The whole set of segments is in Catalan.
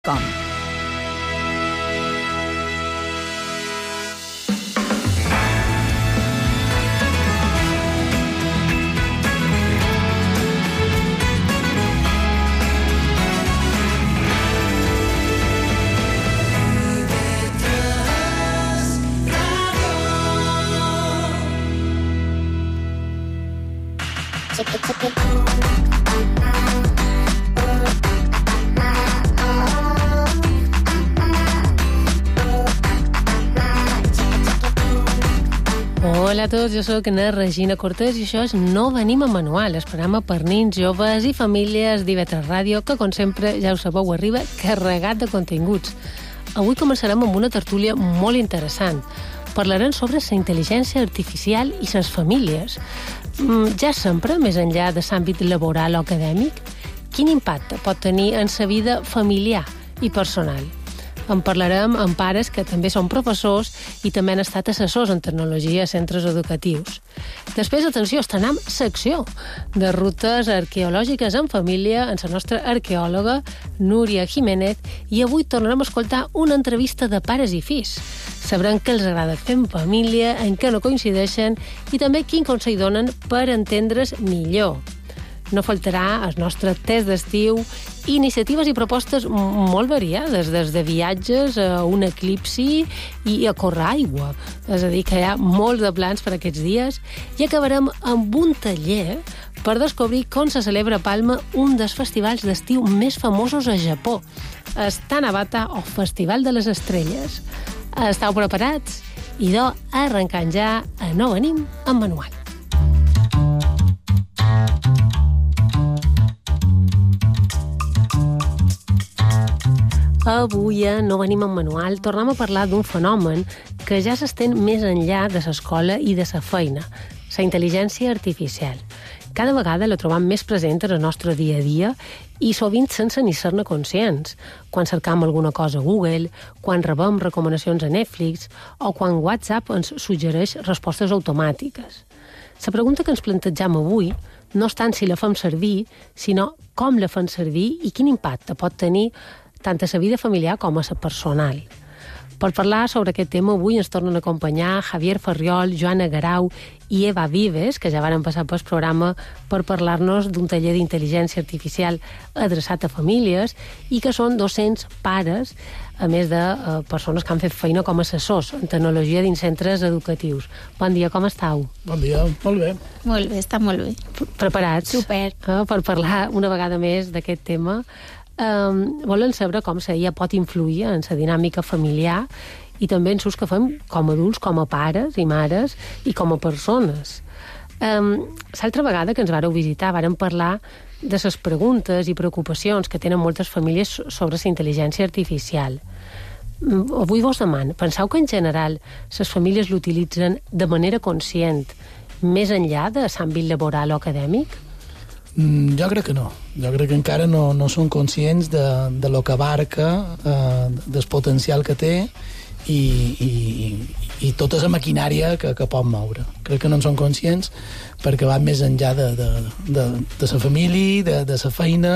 Com. Hola a tots, jo sóc na Regina Cortés i això és No venim amb manual, el programa per nins, joves i famílies d'IV3 Ràdio, que com sempre, ja ho sabeu, arriba carregat de continguts. Avui començarem amb una tertúlia molt interessant. Parlarem sobre la intel·ligència artificial i les famílies. Ja sempre, més enllà de l'àmbit laboral o acadèmic, quin impacte pot tenir en la vida familiar i personal? En parlarem amb pares que també són professors i també han estat assessors en tecnologia a centres educatius. Després, atenció, estrenem secció de rutes arqueològiques en família amb la nostra arqueòloga Núria Jiménez i avui tornarem a escoltar una entrevista de pares i fills. Sabrem què els agrada fer en família, en què no coincideixen i també quin consell donen per entendre's millor. No faltarà el nostre test d'estiu, iniciatives i propostes molt variades, des de viatges a un eclipsi i a córrer aigua. És a dir, que hi ha molts de plans per aquests dies. I acabarem amb un taller per descobrir com se celebra a Palma un dels festivals d'estiu més famosos a Japó, el Tanabata o Festival de les Estrelles. Esteu preparats? Idò, arrencant ja a No venim amb manual. Avui a No venim amb manual tornem a parlar d'un fenomen que ja s'estén més enllà de l'escola i de la feina, la intel·ligència artificial. Cada vegada la trobam més present en el nostre dia a dia i sovint sense ni ser-ne conscients. Quan cercam alguna cosa a Google, quan rebem recomanacions a Netflix o quan WhatsApp ens suggereix respostes automàtiques. La pregunta que ens plantegem avui no és tant si la fem servir, sinó com la fem servir i quin impacte pot tenir tant a la vida familiar com a la personal. Per parlar sobre aquest tema, avui ens tornen a acompanyar Javier Ferriol, Joana Garau i Eva Vives, que ja varen passar pel programa per parlar-nos d'un taller d'intel·ligència artificial adreçat a famílies i que són docents, pares, a més de persones que han fet feina com a assessors en tecnologia dins centres educatius. Bon dia, com estàu? Bon dia, molt bé. Molt bé, està molt bé. Preparats? Super. Per parlar una vegada més d'aquest tema. Volen saber com la IA pot influir en la dinàmica familiar i també en l'ús que fem com a adults, com a pares i mares i com a persones. L'altra vegada que ens vareu visitar vàrem parlar de les preguntes i preocupacions que tenen moltes famílies sobre la intel·ligència artificial. Avui vos demano, penseu que en general les famílies l'utilitzen de manera conscient més enllà de l'àmbit laboral o acadèmic? Jo crec que no. Jo crec que encara no són conscients de lo que abarca, del potencial que té i tota la maquinària que pot moure. Crec que no en són conscients perquè va més enllà de la família, de la feina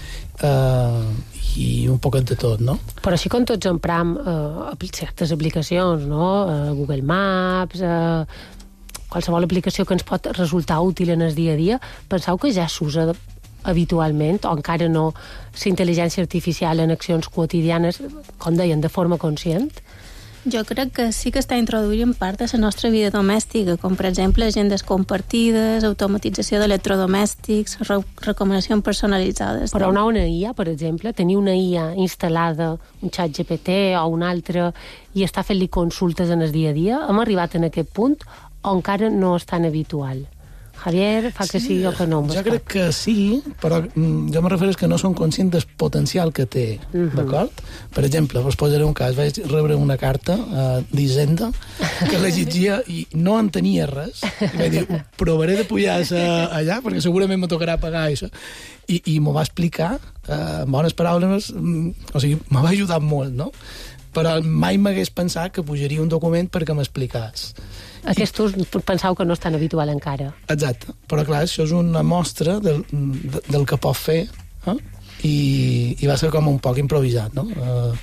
i un poc de tot, no? Però així com tots empram certes aplicacions, no? Google Maps, qualsevol aplicació que ens pot resultar útil en el dia a dia, penseu que ja s'usa habitualment o encara no la intel·ligència artificial en accions quotidianes, com deien, de forma conscient? Jo crec que sí que està introduint part de la nostra vida domèstica, com per exemple agendes compartides, automatització d'electrodomèstics, recomanacions personalitzades. Però una IA, per exemple, tenir una IA instal·lada, un xat GPT o un altre, i està fent-li consultes en el dia a dia, hem arribat en aquest punt o encara no és tan habitual? Javier, fa que sí o que no? Jo crec que sí, però jo me refereixo que no són conscients del potencial que té, d'acord? Per exemple, vos posaré un cas. Vaig rebre una carta d'Hisenda que la llegia i no entenia res. I vaig dir, provaré de pujar allà, perquè segurament me tocarà pagar això. I m'ho va explicar, en bones paraules, o sigui, me va ajudar molt, no? Però mai m'hagués pensat que pujaria un document perquè m'expliqués. Aquests penseu que no és tan habitual encara. Exacte, però clar, això és una mostra del que pot fer i va ser com un poc improvisat, no?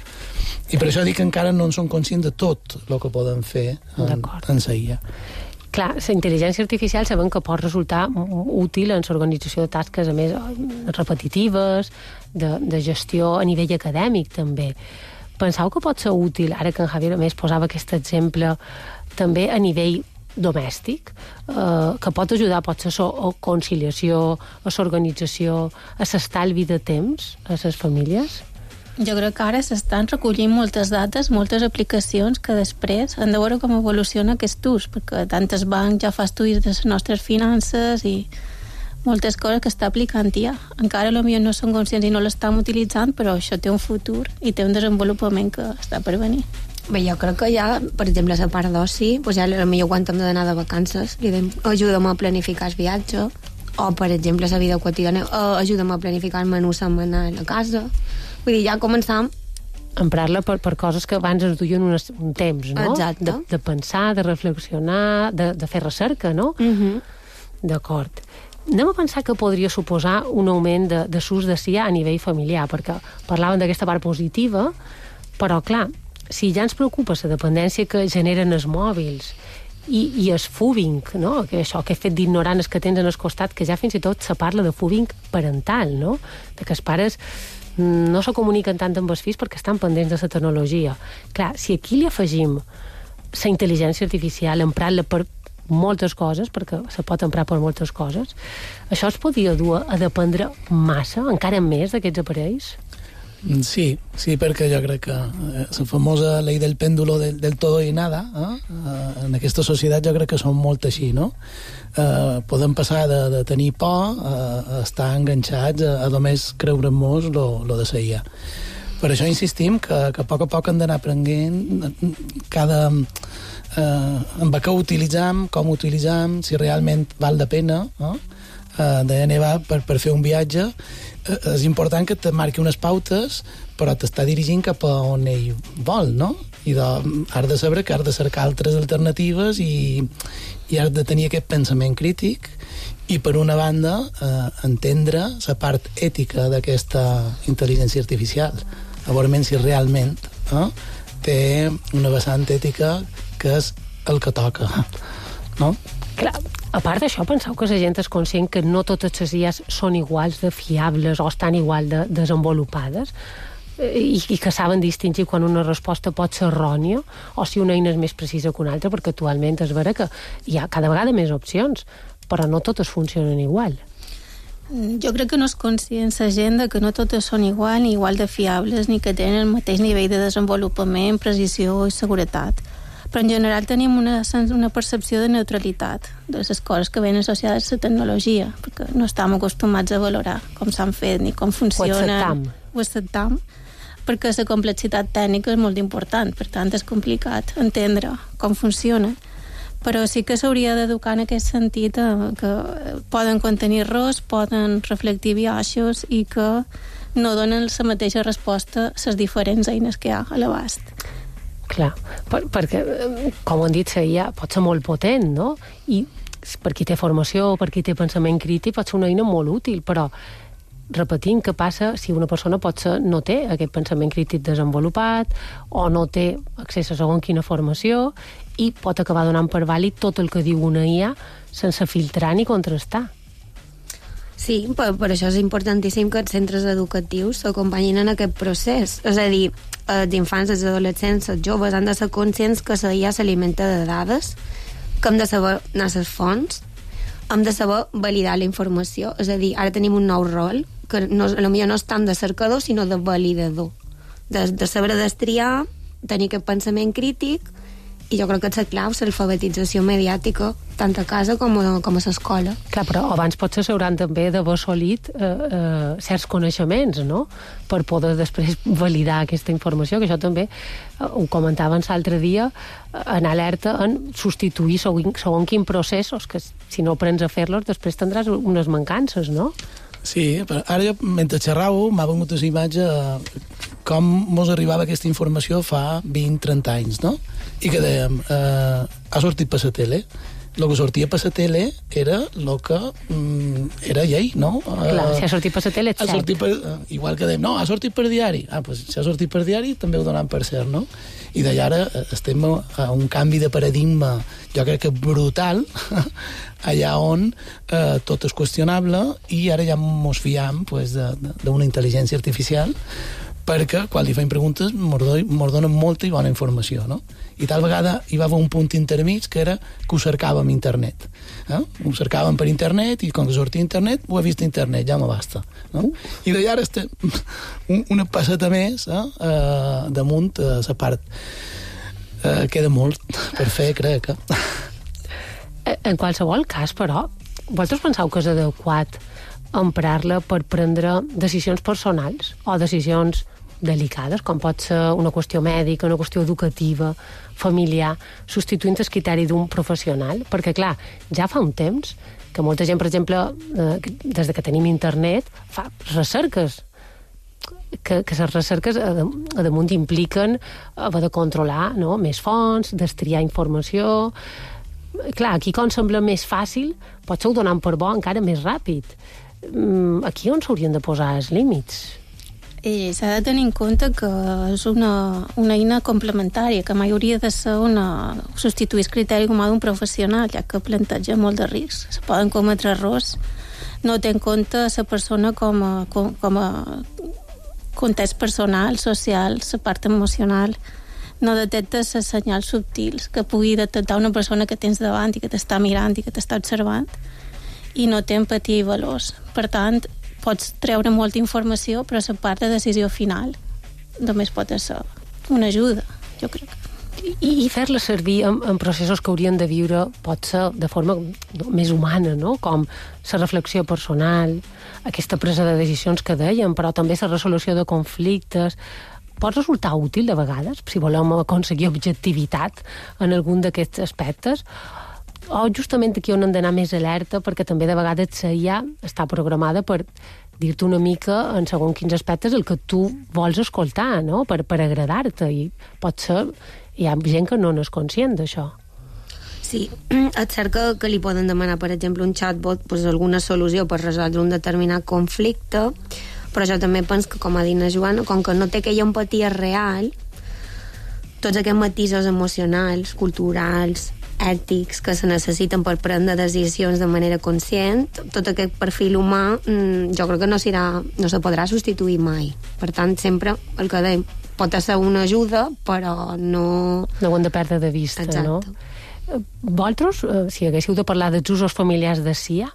I per això dic que encara no en som conscients de tot el que poden fer en la IA. Clar, la intel·ligència artificial sabem que pot resultar útil en l'organització de tasques, a més, repetitives, de gestió a nivell acadèmic, també. Penseu que pot ser útil, ara que en Javier a més posava aquest exemple, també a nivell domèstic, que pot ajudar, pot ser a conciliació, a l'organització, a l'estalvi de temps a les famílies? Jo crec que ara s'estan recollint moltes dades, moltes aplicacions que després han de veure com evoluciona aquest ús, perquè tant el banc ja fa estudis de les nostres finances i moltes coses que està aplicant ja. Encara potser no són conscients i no l'estan utilitzant, però això té un futur i té un desenvolupament que està per venir. Bé, jo crec que ja, per exemple, la part d'oci, doncs ja potser quan hem d'anar de vacances, ajuda'm a planificar el viatge, o, per exemple, la vida quotidiana, ajuda'm a planificar el menú setmanal a casa. Vull dir, ja començam emprar-la per coses que abans ens duien un temps, no? Exacte. De pensar, de reflexionar, de fer recerca, no? D'acord. Anem a pensar que podria suposar un augment de l'ús de CIA a nivell familiar, perquè parlaven d'aquesta part positiva, però, clar, si ja ens preocupa la dependència que generen els mòbils i el fúbing, no? Això que he fet d'ignorant que tens en el costat, que ja fins i tot se parla de fúbing parental, no? De que els pares no se comuniquen tant amb els fills perquè estan pendents de la tecnologia. Clar, si aquí li afegim la intel·ligència artificial, emprar-la per moltes coses, perquè se pot emprar per moltes coses, això es podria dur a dependre massa, encara més, d'aquests aparells? Sí, perquè jo crec que la famosa llei del pèndulo del todo i nada, en aquesta societat jo crec que som molt així, no? Podem passar de tenir por a estar enganxats a només creure-nos lo de la IA. Per això insistim que a poc hem d'anar aprenent amb què utilitzam, com utilitzam, si realment val la pena, no? D'anar per fer un viatge. És important que te marqui unes pautes, però t'està dirigint cap a on ell vol, no? I has de saber que has de cercar altres alternatives i has de tenir aquest pensament crític i, per una banda, entendre la part ètica d'aquesta intel·ligència artificial, a veure si realment té una vessant ètica que és el que toca, no? Clar, a part d'això, penseu que la gent és conscient que no totes les IAs són iguals de fiables o estan igual de desenvolupades i que saben distingir quan una resposta pot ser errònia o si una eina és més precisa que una altra, perquè actualment és vera que hi ha cada vegada més opcions, però no totes funcionen igual. Jo crec que no és conscient la gent que no totes són igual ni igual de fiables ni que tenen el mateix nivell de desenvolupament, precisió i seguretat. Però en general tenim una percepció de neutralitat de les coses que venen associades a la tecnologia, perquè no estem acostumats a valorar com s'han fet ni com funcionen. Ho acceptam, perquè la complexitat tècnica és molt important, per tant és complicat entendre com funciona. Però sí que s'hauria d'educar en aquest sentit que poden contenir errors, poden reflectir biaixos i que no donen la mateixa resposta a les diferents eines que hi ha a l'abast. Clar, perquè, com han dit, la IA pot ser molt potent, no? I per qui té formació, per qui té pensament crític, pot ser una eina molt útil, però repetint, què passa si una persona no té aquest pensament crític desenvolupat o no té accés a segons quina formació i pot acabar donant per vàlid tot el que diu una IA sense filtrar ni contrastar. Sí, per això és importantíssim que els centres educatius s'acompanyin en aquest procés. És a dir, els infants, els adolescents, els joves han de ser conscients que la IA s'alimenta de dades, que hem de saber anar a les fonts, hem de saber validar la informació. És a dir, ara tenim un nou rol, que potser no és tant de cercador, sinó de validador. De saber destriar, tenir aquest pensament crític, i jo crec que és la clau, l'alfabetització mediàtica, tant a casa com a l'escola. Clar, però abans potser s'hauran també d'haver assolit certs coneixements, no?, per poder després validar aquesta informació, que això també ho comentaven l'altre dia, en alerta en substituir segons quin processos, que si no aprens a fer-los després tindràs unes mancances, no? Sí, però ara jo, mentre xerràveu, m'ha vengut a la imatge com mos arribava aquesta informació fa 20-30 anys, no? I que dèiem, ha sortit per la tele, el que sortia per la tele era el que era llei, no? Clar, si ha sortit per la tele, és cert. Igual que dèiem, no, ha sortit per diari. Pues si ha sortit per diari també ho donem per cert, no? I d'allà ara estem a un canvi de paradigma, jo crec que brutal, allà on tot és qüestionable i ara ja mos fiem d'una intel·ligència artificial perquè quan li feim preguntes mos donen molta i bona informació, no? I tal vegada hi va haver un punt intermig que era que ho cercàvem a internet. Ho cercàvem per internet i com que sortia internet, ho he vist a internet, ja me basta. No? I d'allà ara estem una passeta més damunt la part. Queda molt per fer, crec. En qualsevol cas, però, vosaltres penseu que és adequat emprar-la per prendre decisions personals o decisions delicades, com pot ser una qüestió mèdica, una qüestió educativa, familiar, substituint el criteri d'un professional? Perquè, clar, ja fa un temps que molta gent, per exemple, des que tenim internet, fa recerques que les recerques a damunt impliquen haver de controlar, no?, més fonts, destriar informació. Clar, aquí com sembla més fàcil, potser ho donant per bo encara més ràpid. Aquí on s'haurien de posar els límits? S'ha de tenir en compte que és una eina complementària, que mai hauria de ser substituir el criteri com a d'un professional, ja que planteja molt de riscs. Se poden cometre errors. No té en compte la persona com a context personal, social, la part emocional. No detecta els senyals subtils que pugui detectar una persona que tens davant i que t'està mirant i que t'està observant, i no té empatia i valors. Per tant, pots treure molta informació, però la part de decisió final només pot ser una ajuda, jo crec. I fer-la servir en processos que haurien de viure pot ser de forma més humana, no? Com la reflexió personal, aquesta presa de decisions que dèiem, però també la resolució de conflictes. Pot resultar útil de vegades, si volem aconseguir objectivitat en algun d'aquests aspectes, o justament aquí on hem d'anar més alerta, perquè també de vegades la IA està programada per dir-te una mica en segons quins aspectes el que tu vols escoltar, no?, per agradar-te, i pot ser hi ha gent que no n'és conscient d'això. Sí, és cert que li poden demanar, per exemple, un chatbot alguna solució per resoldre un determinat conflicte, però jo també penso que, com ha dit la Joana, com que no té aquella empatia real, tots aquests matisos emocionals, culturals, ètics que se necessiten per prendre decisions de manera conscient, tot aquest perfil humà jo crec que no se podrà substituir mai. Per tant, sempre el que dèiem pot ser una ajuda, però no ho hem de perdre de vista. Exacte. No? Vosaltres, si haguéssiu de parlar dels usos familiars de CIA,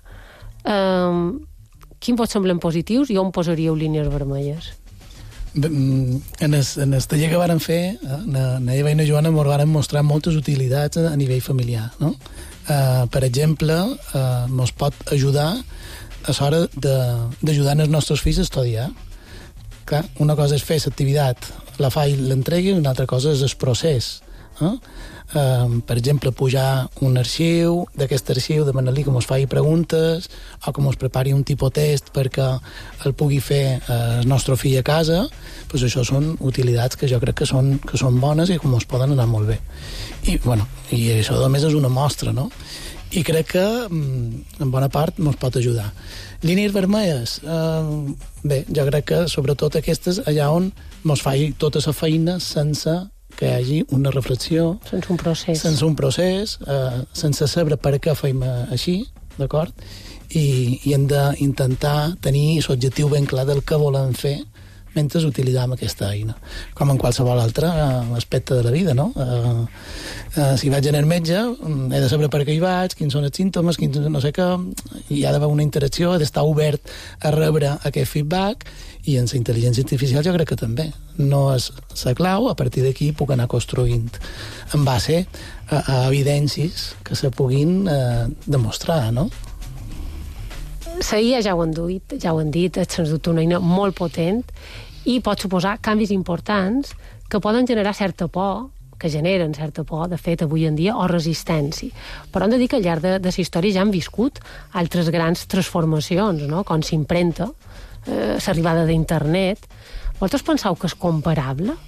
quins vos semblen positius i on posaríeu línies vermelles? En el taller que vàrem fer, na Eva i na Joana ens varen mostrar moltes utilitats a nivell familiar, no? Per exemple, ens pot ajudar a l'hora d'ajudar els nostres fills a estudiar. Clar, una cosa és fer l'activitat, la fa i l'entrega, i una altra cosa és el procés. Per exemple, pujar un arxiu, d'aquest arxiu demanar-li que ens faci preguntes o que ens prepari un tipus test perquè el pugui fer el nostre fill a casa. Pues això són utilitats que jo crec que són bones i que ens poden anar molt bé. I això només és una mostra, no? I crec que en bona part ens pot ajudar. Línies vermelles? Bé, jo crec que sobretot aquestes allà on ens faci tota la feina sense que hi hagi una reflexió, sense un procés, sense saber per què feim així, d'acord? I hem d'intentar tenir l'objectiu ben clar del que volem fer mentre utilitzem aquesta eina, com en qualsevol altre aspecte de la vida, no? Si vaig anar al metge, he de saber per què hi vaig, quins són els símptomes, quins no sé què, hi ha d'haver una interacció, ha d'estar obert a rebre aquest feedback, i en la intel·ligència artificial jo crec que també. No és la clau, a partir d'aquí puc anar construint en base a evidències que se puguin demostrar, no? La IA, ja ho han dit, és sens dubte una eina molt potent i pot suposar canvis importants que poden generar certa por, que generen certa por, de fet, avui en dia, o resistència. Però hem de dir que al llarg de la història ja han viscut altres grans transformacions, no?, com s'imprenta, l'arribada d'internet. Vosaltres penseu que és comparable?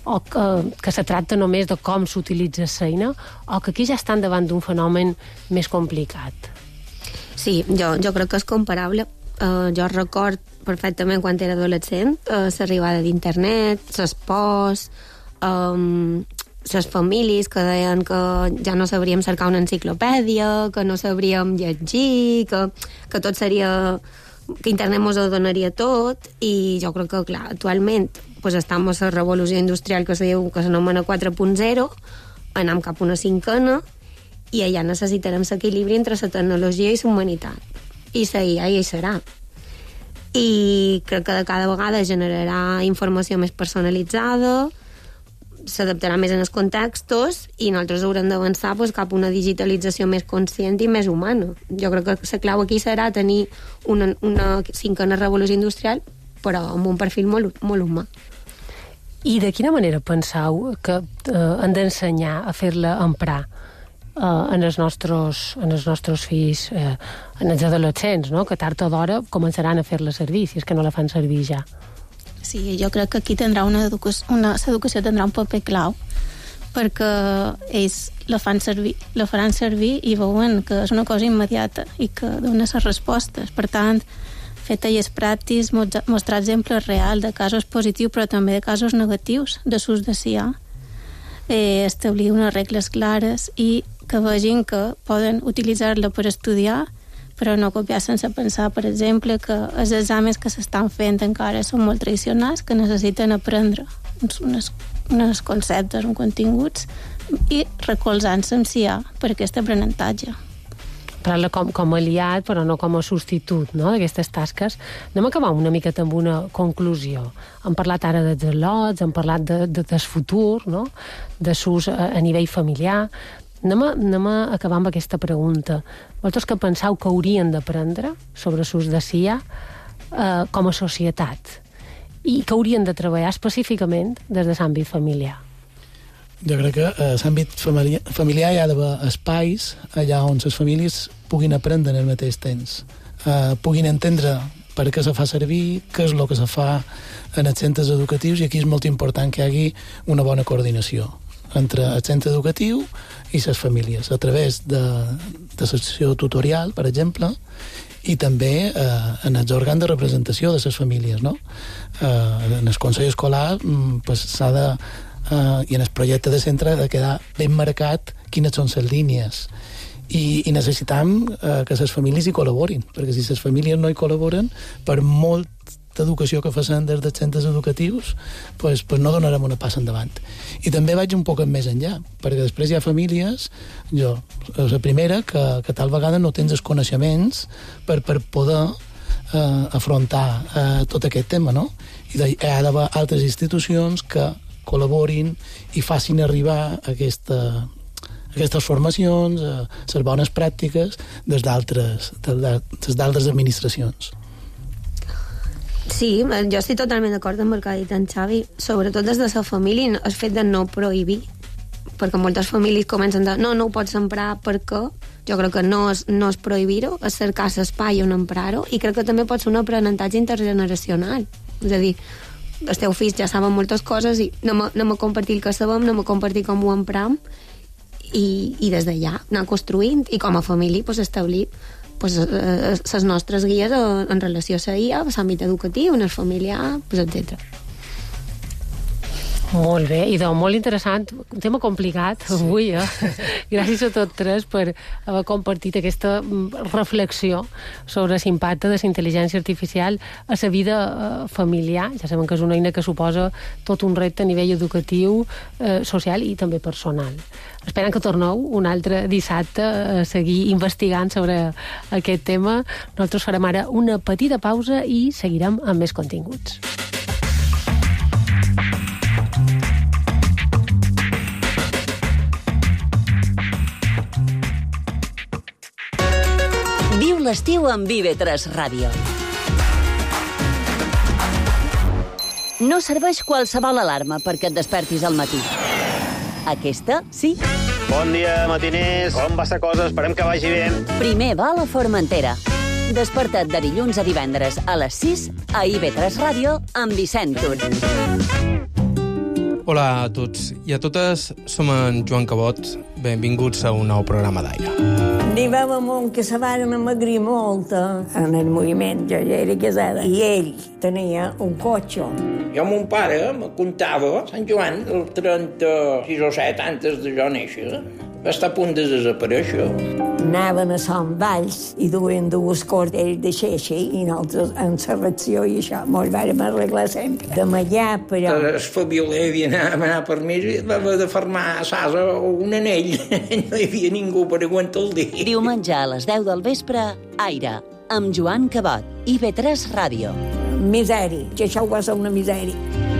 o que se tracta només de com s'utilitza la eina, o que aquí ja estan davant d'un fenomen més complicat? Sí, jo crec que és comparable. Jo record perfectament quan era adolescent l'arribada d'internet, les pors, les famílies que deien que ja no sabríem cercar una enciclopèdia, que no sabríem llegir, que tot seria... que internet mos ho donaria tot, i jo crec que, clar, actualment pues, estem a la revolució industrial que s'anomena 4.0, anem cap a una 5ena, i allà necessitarem l'equilibri entre la tecnologia i la humanitat. I la IA hi serà. I crec que de cada vegada generarà informació més personalitzada, s'adaptarà més en els contextos, i nosaltres haurem d'avançar pues, cap a una digitalització més conscient i més humana. Jo crec que la clau aquí serà tenir una 5ena revolució industrial, però amb un perfil molt humà. I de quina manera penseu que hem d'ensenyar a fer-la emprar en els nostres fills, en els adolescents, no? Que tard o d'hora començaran a fer-la servir, si és que no la fan servir ja? Sí, jo crec que aquí l'educació tindrà un paper clau, perquè ells la faran servir i veuen que és una cosa immediata i que dona les respostes. Per tant, fer tallers pràctics, mostrar exemples reals de casos positius però també de casos negatius de l'ús de CIA, establir unes regles clares i que vegin que poden utilitzar-la per estudiar, però no copiar sense pensar, per exemple, que els exàmens que s'estan fent encara són molt tradicionals, que necessiten aprendre uns conceptes, uns continguts, i recolzant-se amb CIA per aquest aprenentatge. Parlar com a aliat, però no com a substitut, no?, d'aquestes tasques. Anem a acabar una miqueta amb una conclusió. Hem parlat ara dels al·lots, hem parlat del futur, no?, de l'ús a nivell familiar. Anem a acabar amb aquesta pregunta. Vosaltres que penseu que haurien d'aprendre sobre l'ús de CIA com a societat i que haurien de treballar específicament des de l'àmbit familiar? Jo crec que a l'àmbit familiar hi ha d'haver espais allà on les famílies puguin aprendre en el mateix temps, puguin entendre per què se fa servir, què és el que se fa en els centres educatius, i aquí és molt important que hi hagi una bona coordinació entre el centre educatiu i les famílies, a través de la secció tutorial, per exemple, i també en els òrgans de representació de les famílies, no? En el Consell Escolar s'ha de i en el projecte de centre ha de quedar ben marcat quines són les línies, i necessitam que les famílies hi col·laborin, perquè si les famílies no hi col·laboren, per molt d'educació que facin des dels centres educatius, pues no donarem una passa endavant. I també vaig un poc més enllà, perquè després hi ha famílies, la primera, que tal vegada no tens els coneixements per poder afrontar tot aquest tema, no? I hi ha d'haver altres institucions que col·laborin i facin arribar aquestes formacions, les bones pràctiques des d'altres administracions. Sí, jo estic totalment d'acord amb el que ha dit en Xavi, sobretot des de la família, el fet de no prohibir, perquè moltes famílies comencen de no ho pots emprar perquè jo crec que no és prohibir-ho, és cercar l'espai on emprar-ho, i crec que també pot ser un aprenentatge intergeneracional, és a dir, els teus fills ja saben moltes coses i anem a compartir el que sabem, anem a compartir com ho empram, i des d'allà anar construint, i com a família establir les nostres guies en relació a IA, a l'àmbit educatiu, en el familiar, etc. Molt bé, i molt interessant, un tema complicat avui, Gràcies a tots tres per haver compartit aquesta reflexió sobre l'impacte de la intel·ligència artificial a la vida familiar. Ja sabem que és una eina que suposa tot un repte a nivell educatiu, social i també personal. Esperem que torneu un altre dissabte a seguir investigant sobre aquest tema. Nosaltres farem ara una petita pausa i seguirem amb més continguts. Viu l'estiu amb IB3 Ràdio. No serveix qualsevol alarma perquè et despertis al matí. Aquesta, sí. Bon dia, matiners. Com va la cosa? Esperem que vagi bé. Primer va a la Formentera. Desperta't de dilluns a divendres a les 6 a IB3 Ràdio amb Vicent Tur. Hola a tots i a totes, som en Joan Cabot. Benvinguts a un nou programa d'Aire. Arribàvem on que se van amagrir molt en el moviment. Jo ja era casada i ell tenia un cotxe. Jo, mon pare me contava, Sant Joan, el 36 o 7 antes de jo néixer, va estar a punt de desaparèixer. Anaven a Sant Valls i duien dues cordes de xeixa i nosaltres en la reacció i això mos vàrem arreglar sempre. De allà, però... El fabiolé havia d'anar per mi i va haver de fermar a Sasa un anell. No hi havia ningú per aguantar el dia. Diumenge a les 10 del vespre, Aire, amb Joan Cabot, IB3 Ràdio. Misèria, que això va ser una misèria.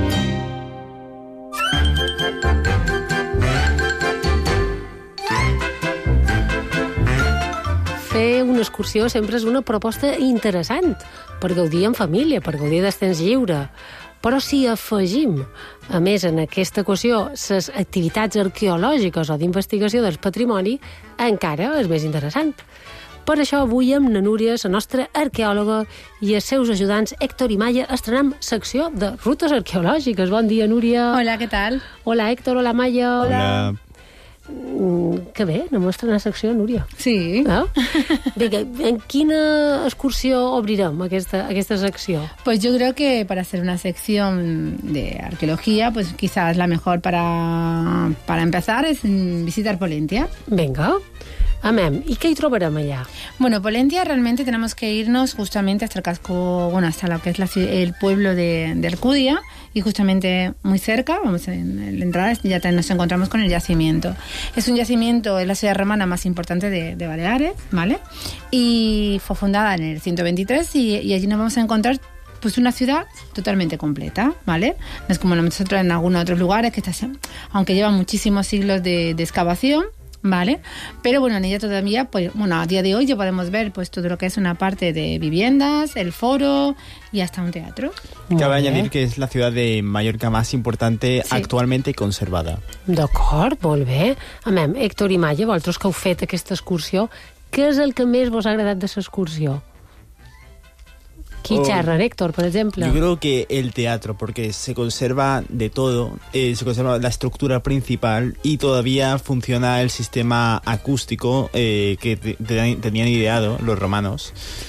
Fer una excursió sempre és una proposta interessant per gaudir en família, per gaudir del temps lliure. Però si afegim, a més, en aquesta equació, les activitats arqueològiques o d'investigació del patrimoni, encara és més interessant. Per això avui amb na Núria, la nostra arqueòloga, i els seus ajudants Héctor i Maya estrenem secció de rutes arqueològiques. Bon dia, Núria. Hola, què tal? Hola, Héctor. Hola, Maya. Hola. Que bé, anem a estrenar secció, Núria. Sí. No? Vinga, en quina excursió obrirem aquesta secció? Pues yo creo que para hacer una sección de arqueología, pues quizás la mejor para empezar es visitar Pollentia. Venga. Amén. ¿Y qué trobarem allá? Bueno, Pollentia realmente tenemos que irnos justamente hasta el casco, bueno, hasta lo que es el pueblo de Alcudia, y justamente muy cerca, vamos en la entrada, ya nos encontramos con el yacimiento. Es un yacimiento, es la ciudad romana más importante de Baleares, ¿vale? Y fue fundada en el 123 y allí nos vamos a encontrar pues una ciudad totalmente completa, ¿vale? No es como nosotros en algunos otros lugares, que aunque llevan muchísimos siglos de excavación, ¿vale? Pero bueno, en ella todavía, pues bueno, a día de hoy ya podemos ver pues todo lo que es una parte de viviendas, el foro y hasta un teatro. Cabe añadir que es la ciudad de Mallorca más importante actualmente conservada. D'acord, molt bé. Amém, Héctor i Maya, vosaltres que heu fet aquesta excursió, què és el que més vos ha agradat de l'excursió? Chicharra, Héctor, por ejemplo. Yo creo que el teatro, porque se conserva de todo, se conserva la estructura principal y todavía funciona el sistema acústico que tenían ideado los romanos.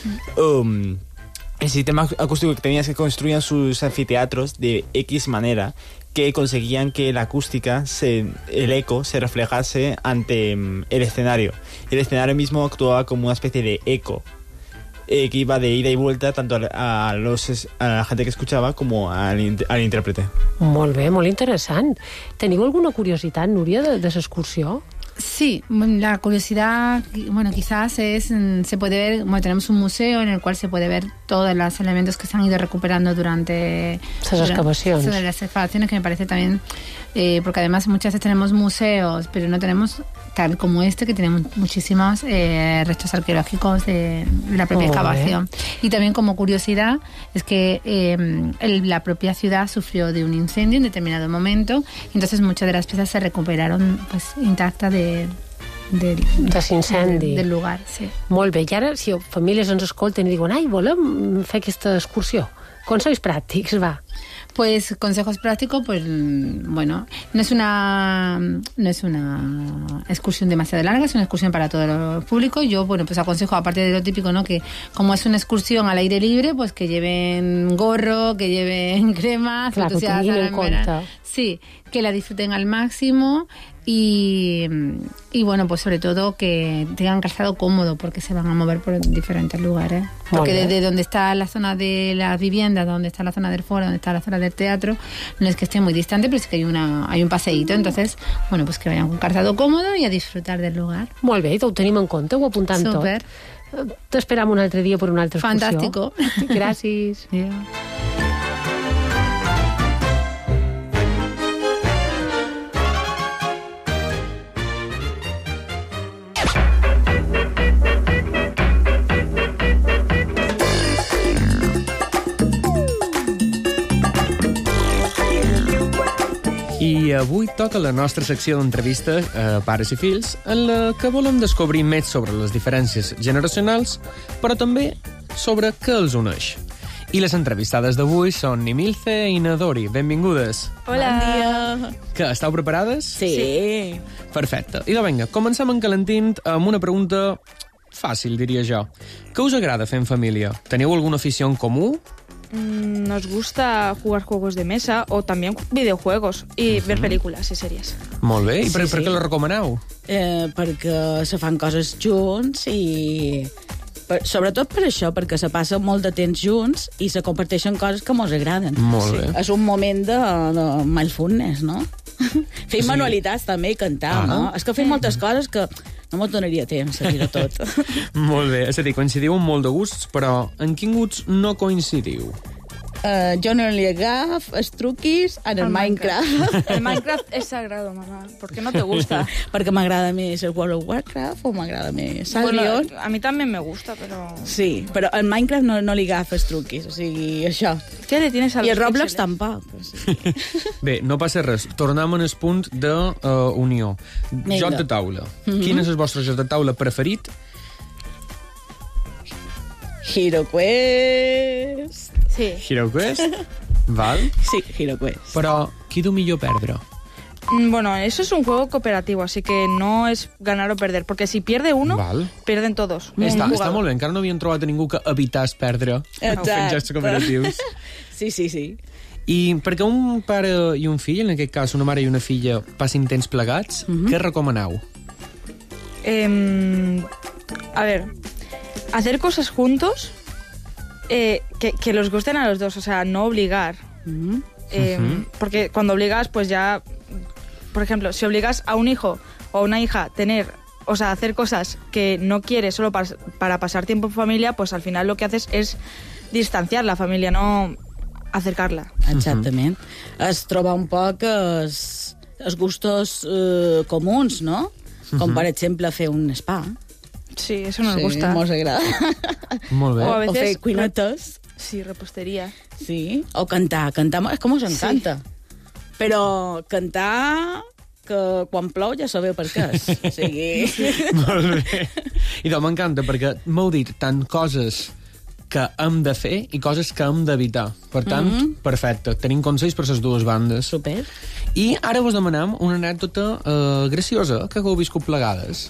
El sistema acústico que tenían, que construían sus anfiteatros de X manera que conseguían que la acústica, el eco, se reflejase ante el escenario. El escenario mismo actuaba como una especie de eco, que iba de ida y vuelta tanto a la gente que escuchava com al intèrprete. Molt bé, molt interessant. Teniu alguna curiositat, Núria, de l'excursió? Sí, la curiosidad, bueno, quizás se puede ver, bueno, tenemos un museo en el cual se puede ver todos los elementos que se han ido recuperando durante las excavaciones. Las excavaciones, que me parece también, porque además muchas veces tenemos museos, pero no tenemos tal como este, que tenemos muchísimos restos arqueológicos de la propia excavación. Y también como curiosidad es que la propia ciudad sufrió de un incendio en determinado momento, y entonces muchas de las piezas se recuperaron pues intactas del lugar, sí. Molt bé, i ara si famílies ens escolten i diuen ai, volem fer aquesta excursió, consells pràctics, va. Pues consejos prácticos, pues bueno, no es una excursión demasiado larga, es una excursión para todo el público. Yo, bueno, pues aconsejo, aparte de lo típico, ¿no? Que como es una excursión al aire libre, pues que lleven gorro, que lleven crema, claro, que tengan en cuenta. Sí, que la disfruten al máximo y bueno, pues sobre todo que tengan calzado cómodo, porque se van a mover por diferentes lugares. Porque desde donde está la zona de las viviendas, donde está la zona del foro, donde está la zona del teatro, no es que esté muy distante, pero es que hay un paseíto. Entonces, bueno, pues que vayan con calzado cómodo i a disfrutar del lugar. Molt bé, ho tenim en compte, ho apuntem Super. tot. T'esperam un altre dia per una altra excursió. Fantàstico. Gràcies. Yeah. I avui toca la nostra secció d'entrevistes a pares i fills, en la que volem descobrir més sobre les diferències generacionals, però també sobre què els uneix. I les entrevistades d'avui són Nimilce i Nadori. Benvingudes. Hola. Bon dia. Que, esteu preparades? Sí. Perfecte. Idò, vinga, comencem encalentint amb una pregunta fàcil, diria jo. Què us agrada fer en família? Teniu alguna afició en comú? Nos gusta jugar juegos de mesa o también videojuegos y ver películas y series. Molt bé. I per què la recomaneu? Perquè se fan coses junts i... Sobretot per això, perquè se passa molt de temps junts i se comparteixen coses que mos agraden. Molt bé. És un moment de mindfulness, no? Fem manualitats també i cantar, no? És que fem moltes coses que no m'ho donaria temps a dir tot. Molt bé. És a dir, coincidiu en molt de gusts, però en quin gusts no coincidiu? Jo no li agaf els truquis en el Minecraft. El Minecraft es sagrado, mamá. ¿Por qué no te gusta? Perquè m'agrada més el World of Warcraft o m'agrada més el Leon. A mí también me gusta, pero... Sí, però el Minecraft no li agafa els truquis, o sigui, això. ¿Qué le tienes a los I el Roblox píxeles? tampoc. O sigui. Bé, no passa res. Tornem en el punt d'unió. Joc de taula. Quin és el vostre joc de taula preferit? HeroQuest. Sí. HeroQuest? Val? Sí, HeroQuest. Però qui du millor perdre? Bueno, eso es un juego cooperativo, así que no es ganar o perder, porque si pierde uno, pierden todos. Està molt bé, encara no havien trobat a ningú que evitàs perdre fent jocs cooperatius. Sí. I perquè un pare i un fill, en aquest cas una mare i una filla, passin temps plegats, què recomaneu? A ver, hacer cosas juntos que los gusten a los dos, o sea, no obligar. Porque cuando obligas, pues ya... Por ejemplo, si obligas a un hijo o a una hija a hacer cosas que no quiere solo para pasar tiempo en familia, pues al final lo que haces es distanciar la familia, no acercarla. Exactament. Es troba un poc els gustos comuns, no? Com, per exemple, fer un spa. Sí, eso nos gusta. Mos agrada. Molt bé. O a veces... O fer cuinetes. Sí, repostería. Sí, o cantar. Cantar és com us encanta. Sí. Però cantar, que quan plou ja sabeu per què és. O sigui... Molt bé. I m'encanta, perquè m'heu dit tant coses que hem de fer i coses que hem d'evitar. Per tant, perfecte. Tenim consells per les dues bandes. Super. I ara vos demanem una anècdota graciosa que heu viscut plegades.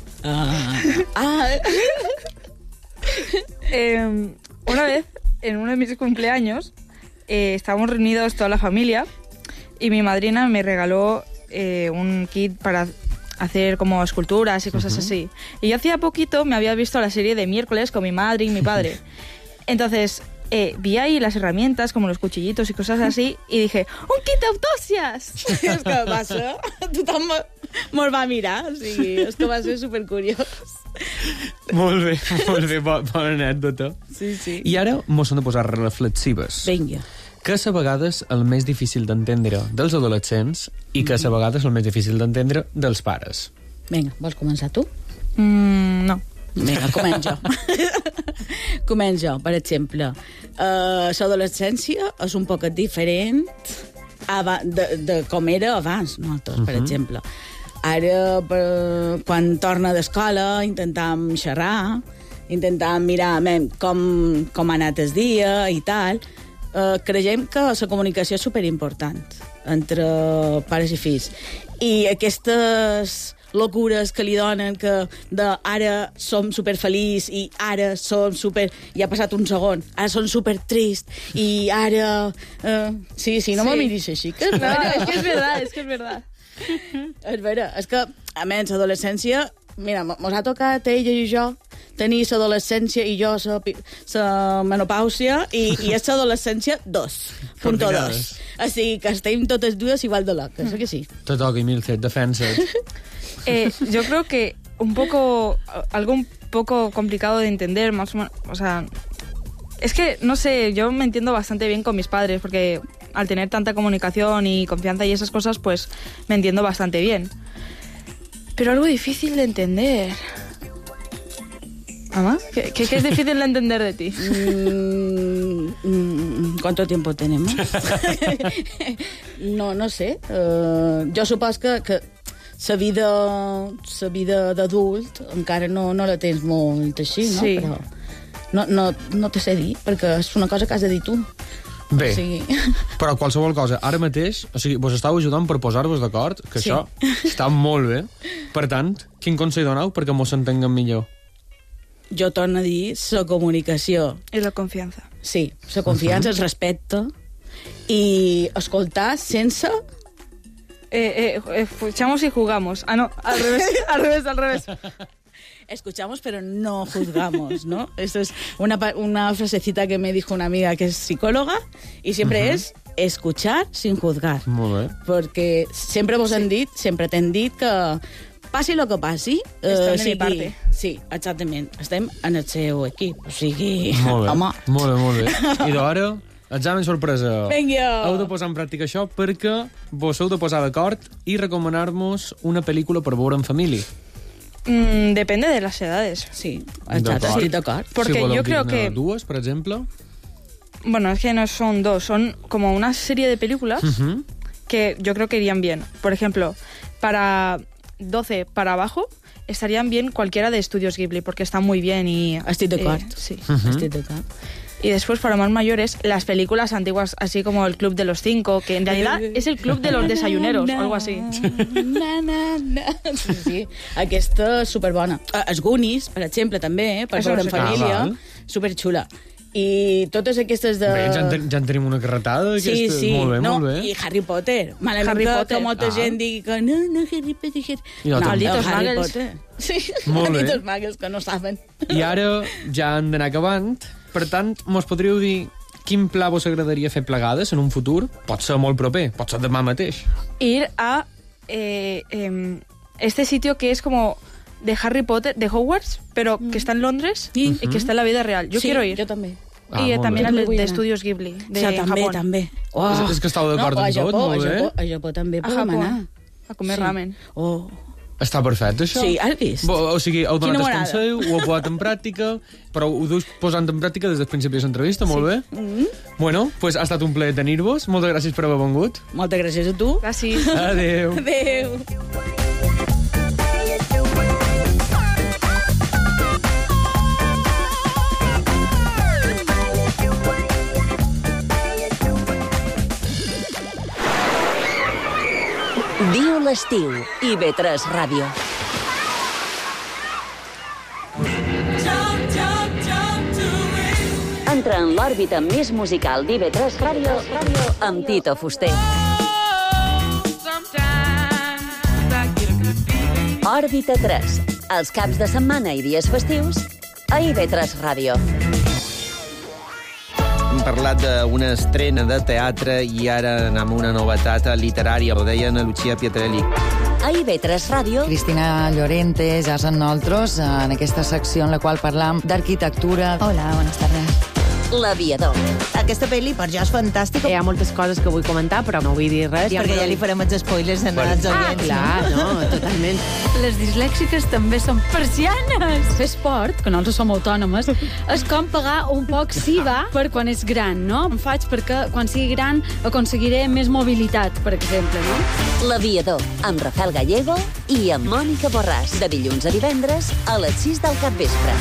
Una vez, en uno de mis cumpleaños, estábamos reunidos toda la familia y mi madrina me regaló un kit para hacer como esculturas y cosas así. Y yo hacía poquito me había visto la serie de Miércoles con mi madre y mi padre. Entonces vi ahí las herramientas, como los cuchillitos y cosas así, y dije, ¡un kit d'autòcies! És que va ser... Tothom me'l va mirar, o sigui, és que va ser supercuriós. Molt bé, bona anècdota. Sí. I ara mos hem de posar reflexives. Vinga. Que és a vegades el més difícil d'entendre dels adolescents i que és a vegades el més difícil d'entendre dels pares. Vinga, vols començar tu? No. Vinga, començo jo. Començo jo, per exemple. L'adolescència és un poc diferent de com era abans, nosaltres, per exemple. Ara, quan torna d'escola, intentàvem xerrar, intentàvem mirar com ha anat el dia i tal. Creiem que la comunicació és superimportant entre pares i fills. I aquestes locures que li donen que ara som superfeliç i ara som super... Ja ha passat un segon. Ara som supertrist i ara... Sí, no me miris així. Que és verdad. És vera. És que, a menys, l'adolescència... Mira, mos ha tocat ella i jo tenir l'adolescència i jo la menopàusia i és l'adolescència 2.2. O sigui que estem totes dues igual de loques, que sí? Te toca, Nimilce, defensa't. Yo creo que algo un poco complicado de entender, más o menos, o sea, es que, no sé, yo me entiendo bastante bien con mis padres, porque al tener tanta comunicación y confianza y esas cosas, pues me entiendo bastante bien. Pero algo difícil de entender. ¿Mamá? ¿Qué es difícil de entender de ti? ¿Cuánto tiempo tenemos? No sé. Jo supos que la vida d'adult encara no la tens molt així, no? Sí. Però No te sé dir, perquè és una cosa que has de dir tu. Bé, O sigui... però qualsevol cosa, ara mateix, o sigui, vos estàu ajudant per posar-vos d'acord, que Sí. això està molt bé. Per tant, quin consell donau perquè mos entenguem millor? Jo torno a dir la comunicació. I la confiança. Sí, la confiança, el respecte i escoltar sense... Escuchamos y jugamos. Ah, no, al revés. Escuchamos, pero no juzgamos, ¿no? Esto es una frasecita que me dijo una amiga que es psicóloga y siempre es escuchar sin juzgar. Molt bé. Perquè sempre sempre t'hem dit que passi el que passi... Estem de mi parte. Sí, exactament. Estem en el seu equip. O sigui, Molt bé, home... molt bé. I d'ara, examen sorpresa. Vinga! Heu de posar en pràctica això perquè vos heu de posar d'acord i recomanar-nos una pel·lícula per veure en família. Depende de las edades. Sí, exacte, estic d'acord. Porque si voleu yo creo dir-ne que... dues, per exemple. Bueno, es que no son dos, son como una serie de películas que yo creo que irían bien. Por ejemplo, para 12 para abajo estarían bien cualquiera de Estudios Ghibli, porque están muy bien y... Estic d'acord. Sí. Estic d'acord. Y después, para más mayores, las películas antiguas, así como El Club de los Cinco, que en realidad es el Club de los Desayuneros, o algo así. Sí. Aquesta és superbona. Els Goonies, per exemple, també, per veure en família. Superxula. I totes aquestes de... Bé, ja en tenim una carretada. Sí, sí. Molt bé. I Harry Potter. Malament Harry Potter. que molta gent digui que no, Harry Potter... Jo també. Malditos Harry Muggles. Potter. Sí, Molt bé. malditos Muggles que no saben. I ara ja han d'anar acabant. Per tant, mos podríeu dir quin pla vos agradaria fer plegades en un futur? Pot ser molt proper, pot ser demà mateix. Ir a este sitio que es como de Harry Potter, de Hogwarts, pero que está en Londres y que está en la vida real. Yo Sí, quiero ir. jo també. Y molt también bé. el de Estudios Ghibli, de Sí, també, Japón. també. És que estàu d'acord en tot, molt bé. A Japó també A podem Japón. anar. A comer Sí. ramen. Oh. Està perfecte, això. Sí, has vist? O sigui, heu donat Quina el morada. consell, ho heu posat en pràctica, però ho duus posant en pràctica des del principi de l'entrevista, molt bé. Bueno, pues ha estat un plaer tenir-vos. Moltes gràcies per haver vengut. Moltes gràcies a tu. Gràcies. Adéu. Adéu. Viu l'estiu, IB3 Ràdio. Entra en l'òrbita més musical d'IB3 Ràdio amb Tito Fuster. Òrbita 3, els caps de setmana i dies festius a IB3 Ràdio. Hem parlat d'una estrena de teatre i ara anem a una novetat literària, ho deia Ana Lucia Pietrelli. A IB3 Ràdio, Cristina Llorente ja és amb nosaltres en aquesta secció en la qual parlam d'arquitectura. Hola, buenas tardes. L'Aviador. Aquesta pel·li per jo és fantàstica. Hi ha moltes coses que vull comentar, però no vull dir res. Perquè ja li farem els spoilers als oients. Ah, clar, no, totalment. Les dislèxiques també són persianes. Fer esport, que nosaltres som autònomes, és com pagar un poc SIVA per quan és gran, no? Em faig perquè quan sigui gran aconseguiré més mobilitat, per exemple, no? L'Aviador, amb Rafael Gallego i amb Mònica Borràs, de dilluns a divendres a les 6 del capvespre.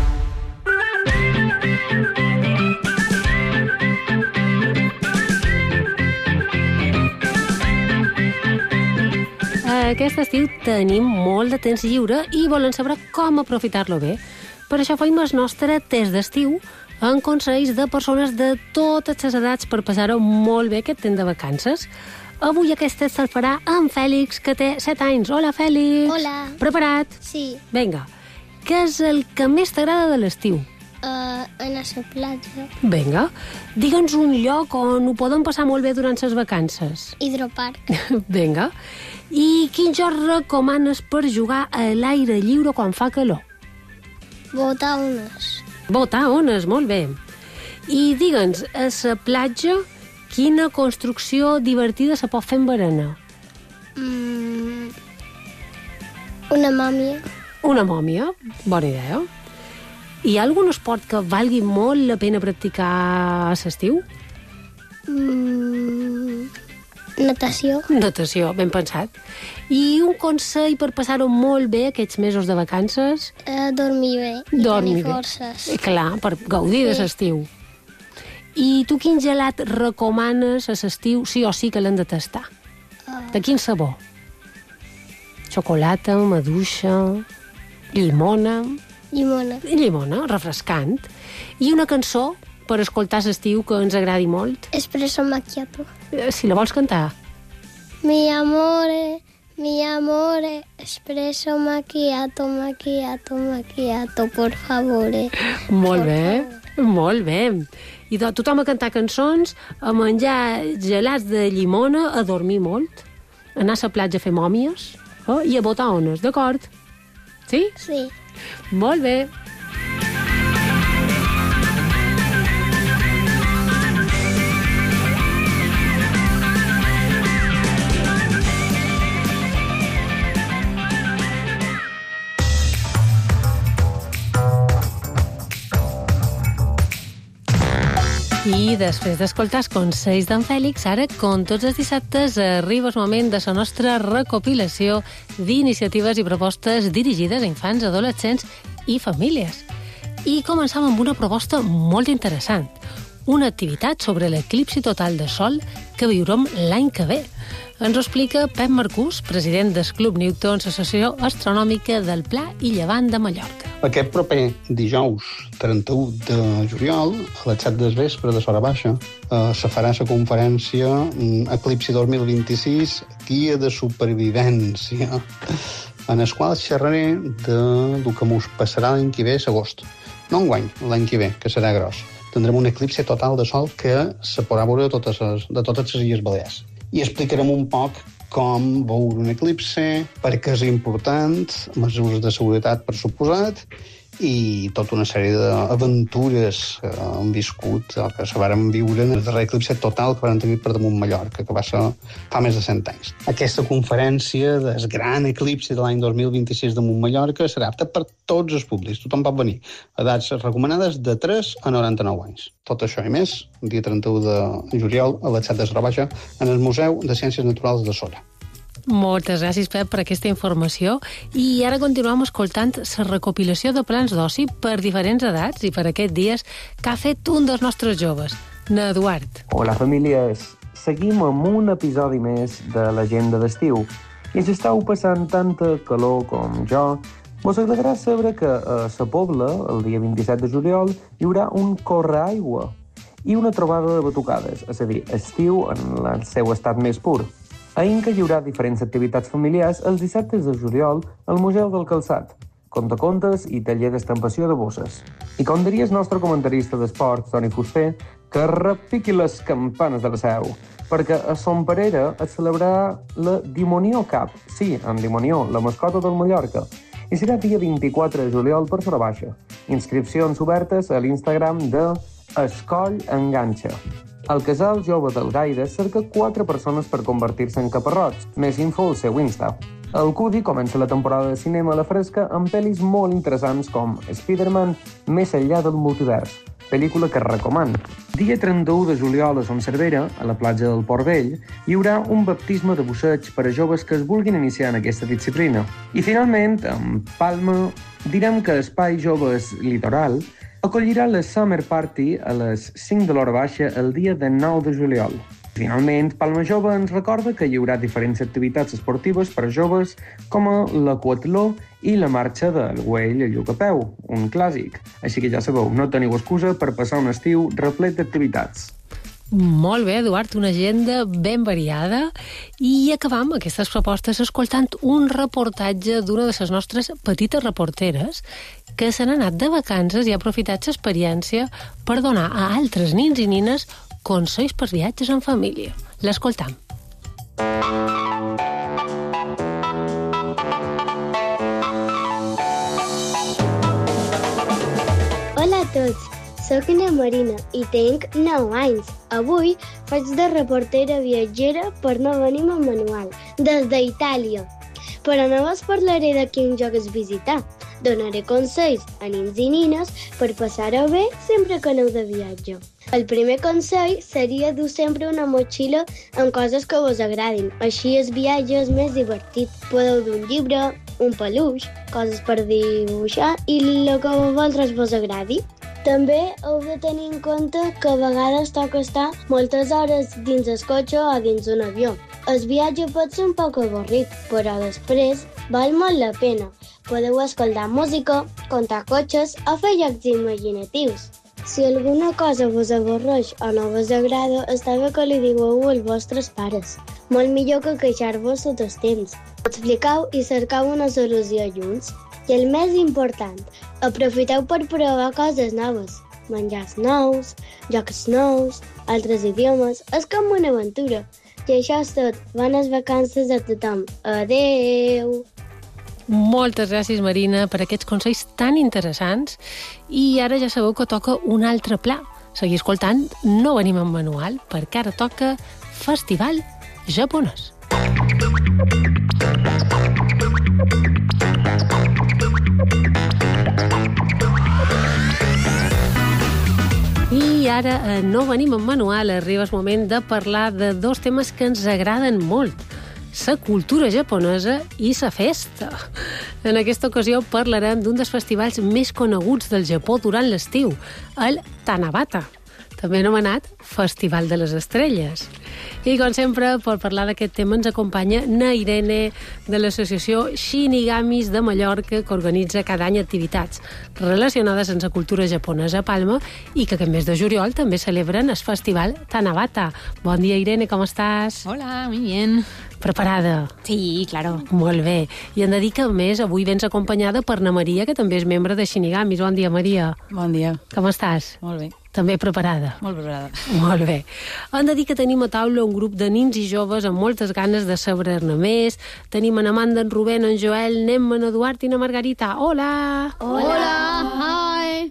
Aquest estiu tenim molt de temps lliure i volen saber com aprofitar-lo bé. Per això feim el nostre test d'estiu amb consells de persones de totes les edats per passar-ho molt bé aquest temps de vacances. Avui aquest test se'l farà en Fèlix, que té 7 anys. Hola, Fèlix. Hola. Preparat? Sí. Vinga. Què és el que més t'agrada de l'estiu? Anar a la platja. Vinga. Digue'ns un lloc on ho podem passar molt bé durant les vacances. Hidroparc. Vinga. I quin joc recomanes per jugar a l'aire lliure quan fa calor? Botar ones. Botar ones, molt bé. I digue'ns, a la platja, quina construcció divertida se pot fer en barana? Una mòmia. Una mòmia? Bona idea. Hi ha algun esport que valgui molt la pena practicar a l'estiu? Natació. Natació, ben pensat. I un consell per passar-ho molt bé aquests mesos de vacances? Dormir bé i tenir forces. Clar, per gaudir de l'estiu. I tu quin gelat recomanes a l'estiu sí o sí que l'hem de tastar? De quin sabor? Xocolata, maduixa, llimona... Llimona, refrescant. I una cançó per escoltar a l'estiu que ens agradi molt? Espresso macchiato. Si la vols cantar. Mi amore, espresso macchiato, por favore. Molt bé, molt bé. I tothom a cantar cançons, a menjar gelats de llimona, a dormir molt, a anar a la platja a fer mòmies i a botar ones, d'acord? Sí? Sí. Molt bé. I després d'escoltar els consells d'en Fèlix, ara, com tots els dissabtes, arriba el moment de la nostra recopilació d'iniciatives i propostes dirigides a infants, adolescents i famílies. I començam amb una proposta molt interessant, una activitat sobre l'eclipsi total de sol que viurem l'any que ve. Ens ho explica Pep Marcús, president del Club Newton, Associació Astronòmica del Pla i Llevant de Mallorca. Aquest proper dijous 31 de juliol, a les 7 del vespre de Sora Baixa, se farà la conferència Eclipsi 2026, Guia de Supervivència, en el qual xerraré del que ens passarà l'any que ve, l'agost. No enguany, l'any que ve, que serà gros. Tindrem un eclipsi total de sol que se podrà veure de totes les Illes Balears. I explicarem un poc com veure un eclipsi, per què és important, mesures de seguretat per suposat, i tota una sèrie d'aventures que han viscut, o que se varen viure en el darrer eclipsi total que van tenir per damunt Mallorca, que va ser fa més de 100 anys. Aquesta conferència del gran eclipsi de l'any 2026 damunt Mallorca serà apta per tots els públics. Tothom pot venir. Edats recomanades de 3 a 99 anys. Tot això i més, el dia 31 de juliol a les 7 de Sora Baixa, en el Museu de Ciències Naturals de Sora. Moltes gràcies, Pep, per aquesta informació. I ara continuem escoltant la recopilació de plans d'oci per diferents edats i per aquests dies que ha fet un dels nostres joves, n'Eduard. Hola, famílies. Seguim amb un episodi més de l'agenda d'estiu. I si esteu passant tanta calor com jo, vos agradarà saber que a Sa Pobla, el dia 27 de juliol, hi haurà un correaigua i una trobada de batucades, és a dir, estiu en el seu estat més pur. A Inca hi haurà diferents activitats familiars els dissabtes de juliol al Museu del Calçat, contacontes i taller d'estampació de bosses. I com diria el nostre comentarista d'esports, Toni Fuster, que repiqui les campanes de la Seu, perquè a Son Perera es celebrarà la Dimonió Cup, sí, en Dimonió, la mascota del Mallorca, i serà dia 24 de juliol per Sora Baixa. Inscripcions obertes a l'Instagram de Escoll Enganxa. Al casal jove del Gaire cerca 4 persones per convertir-se en caparrots. Més info al seu Insta. El Cudi comença la temporada de cinema a la fresca amb pel·lis molt interessants com Spider-Man Més enllà del multivers, pel·lícula que recomano. Dia 31 de juliol a Son Cervera, a la platja del Port Vell, hi haurà un baptisme de busseig per a joves que es vulguin iniciar en aquesta disciplina. I finalment, en Palma, direm que Espai Joves Litoral acollirà la Summer Party a les 5 de l'hora baixa el dia de 9 de juliol. Finalment, Palma Jove ens recorda que hi haurà diferents activitats esportives per a joves com l'aquatló i la marxa del Güell a Llucapeu, un clàssic. Així que ja sabeu, no teniu excusa per passar un estiu replet d'activitats. Molt bé, Eduard, una agenda ben variada. I acabam aquestes propostes escoltant un reportatge d'una de les nostres petites reporteres que se n'ha anat de vacances i ha aprofitat l'experiència per donar a altres nins i nines consells per viatges en família. L'escoltam. Hola a tots, soc na Marina i tinc 9 anys. Avui faig de reportera viatgera per No venim amb manual, des d'Itàlia. Però no vos parlaré de quins llocs visitar. Donaré consells a nins i nines per passar-ho bé sempre que aneu de viatge. El primer consell seria dur sempre una motxilla amb coses que vos agradin. Així el viatge és més divertit. Podeu dur un llibre, un peluix, coses per dibuixar i el que a vosaltres vos agradi. També heu de tenir en compte que a vegades toca estar moltes hores dins el cotxe o dins un avió. El viatge pot ser un poc avorrit, però després val molt la pena. Podeu escoltar música, comptar cotxes o fer jocs imaginatius. Si alguna cosa vos avorreix o no vos agrada, està bé que li digueu als vostres pares. Molt millor que queixar-vos tot el temps. Expliqueu i cercau una solució junts. I el més important, aprofiteu per provar coses noves. Menjars nous, jocs nous, altres idiomes. És com una aventura. I això és tot. Bones vacances a tothom. Adeu! Moltes gràcies, Marina, per aquests consells tan interessants. I ara ja sabeu que toca un altre pla. Seguir escoltant No venim amb manual, perquè ara toca Festival Japonès. I ara No venim amb manual. Arriba el moment de parlar de dos temes que ens agraden molt: la cultura japonesa i la festa. En aquesta ocasió parlarem d'un dels festivals més coneguts del Japó durant l'estiu, el Tanabata, també anomenat Festival de les Estrelles. I, com sempre, per parlar d'aquest tema ens acompanya na Irene, de l'associació Shinigamis de Mallorca, que organitza cada any activitats relacionades amb la cultura japonesa a Palma i que aquest mes de juliol també celebren el Festival Tanabata. Bon dia, Irene, com estàs? Hola, muy bien. Preparada? Sí, claro. Molt bé. I hem de dir que, a més, avui vens acompanyada per na Maria, que també és membre de Shinigamis. Bon dia, Maria. Bon dia. Com estàs? Molt bé. També preparada? Molt preparada. Molt bé. Hem de dir que tenim a taula un grup de nins i joves amb moltes ganes de saber-ne més. Tenim en Amanda, en Rubén, en Joel, en Eduard i na Margarita. Hola! Hola! Hi!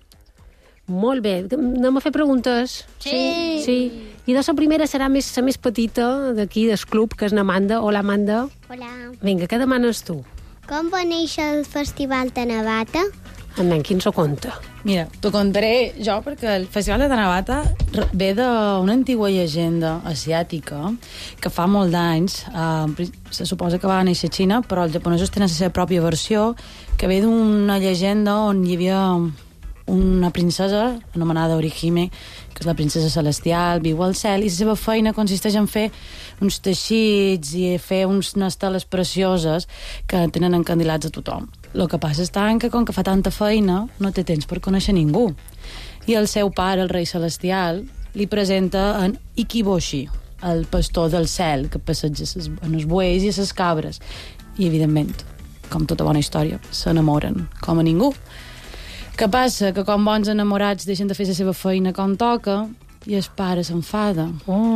Molt bé. Anem a fer preguntes? Sí. I de la primera serà la més petita d'aquí, del club, que és n'Amanda. Hola, Amanda. Hola. Vinga, què demanes tu? Com va néixer el Festival Tanabata? Anem, qui ens ho conta? Mira, t'ho contaré jo perquè el Festival de Tanabata ve d'una antigua llegenda asiàtica que fa molt d'anys. Se suposa que va néixer a Xina, però els japonesos tenen la seva pròpia versió, que ve d'una llegenda on hi havia una princesa anomenada Orihime, que és la princesa celestial, viu al cel, i la seva feina consisteix en fer uns teixits i fer unes teles precioses que tenen encandilats a tothom. El que passa és que, com que fa tanta feina, no té temps per conèixer ningú. I el seu pare, el rei celestial, li presenta en Ikiboshi, el pastor del cel, que passeja en els bueis i les cabres. I, evidentment, com tota bona història, s'enamoren com a ningú. Què passa? Que com bons enamorats deixen de fer la seva feina com toca i el pare s'enfada.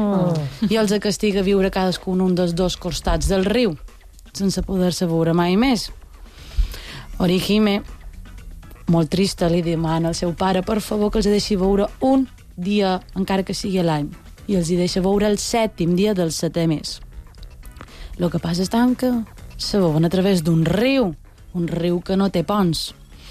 I els castiga a viure cadascun un dels dos costats del riu, sense poder-se veure mai més. Orihime, molt trista, li demana al seu pare, per favor, que els deixi veure un dia, encara que sigui l'any. I els hi deixa veure el 7è dia del 7è mes. El que passa és que se veuen a través d'un riu que no té ponts.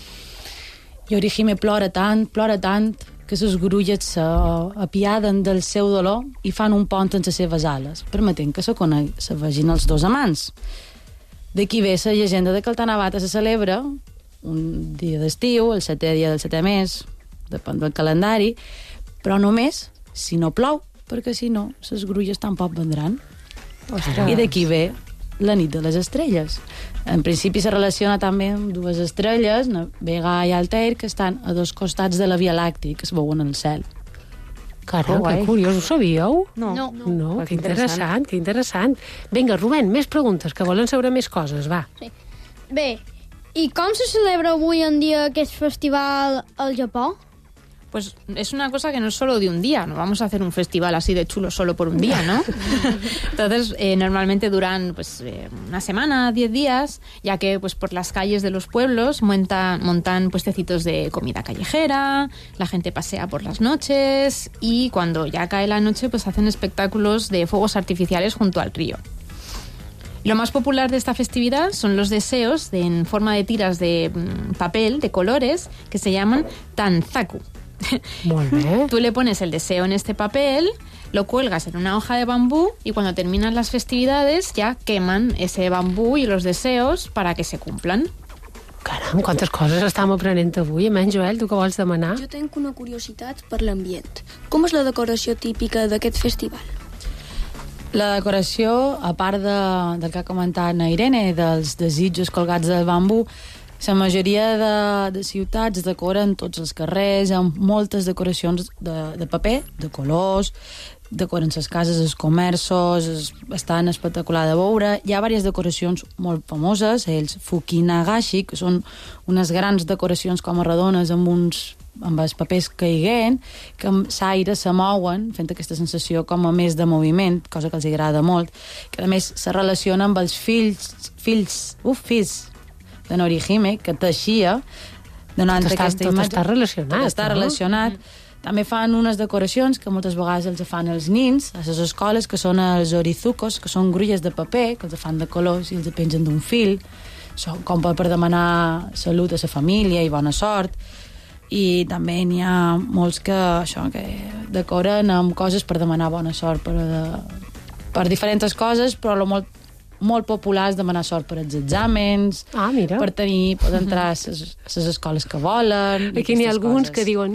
I Orihime plora tant, que les grulles s'apiaden del seu dolor i fan un pont en les seves ales, permetent que se vegin els dos amants. D'aquí ve la llegenda de que el Tanabata se celebra un dia d'estiu, el 7è dia del 7è mes, depèn del calendari, però només si no plou, perquè si no, les grulles tampoc vendran. I d'aquí ve la nit de les estrelles. En principi se relaciona també amb dues estrelles, Vega i Altair, que estan a dos costats de la Via Làctea, que es veuen al cel. Caram, que curiós, ho sabíeu? No. Que interessant. Vinga, Rubén, més preguntes, que volen saber més coses, va. Sí. Bé, i com se celebra avui en dia aquest festival al Japó? Pues es una cosa que no es solo de un día, no vamos a hacer un festival así de chulo solo por un día, ¿no? Entonces, normalmente duran una semana, 10 días, ya que pues por las calles de los pueblos montan puestecitos de comida callejera, la gente pasea por las noches y cuando ya cae la noche pues hacen espectáculos de fuegos artificiales junto al río. Lo más popular de esta festividad son los deseos en forma de tiras de papel, de colores, que se llaman tanzaku. Molt bé. Tú le pones el deseo en este papel, lo cuelgas en una hoja de bambú y cuando terminan las festividades ya queman ese bambú y los deseos para que se cumplan. Caram, quantes coses estem aprenent avui. Menys, Joel, tu què vols demanar? Jo tinc una curiositat per l'ambient. Com és la decoració típica d'aquest festival? La decoració, a part del que ha comentat na Irene, dels desitjos colgats del bambú, la majoria de ciutats decoren tots els carrers amb moltes decoracions de paper, de colors, decoren les cases, els comerços, estan espectacular de veure. Hi ha diverses decoracions molt famoses, els fukinagashi, que són unes grans decoracions com a redones amb els papers caiguent, que amb l'aire se mouen, fent aquesta sensació com a més de moviment, cosa que els agrada molt, que a més se relaciona amb els fills de Norihime, que teixia, donant aquesta imatge. Tot està relacionat. Tot està relacionat. També fan unes decoracions que moltes vegades els fan els nins a les escoles, que són els orizukos, que són grulles de paper, que els fan de colors i els pengen d'un fil, com per demanar salut a la família i bona sort. I també n'hi ha molts que decoren amb coses per demanar bona sort, per diferents coses, però molt popular és demanar sort per als exàmens, per entrar a les escoles que volen. Aquí n'hi ha alguns que diuen...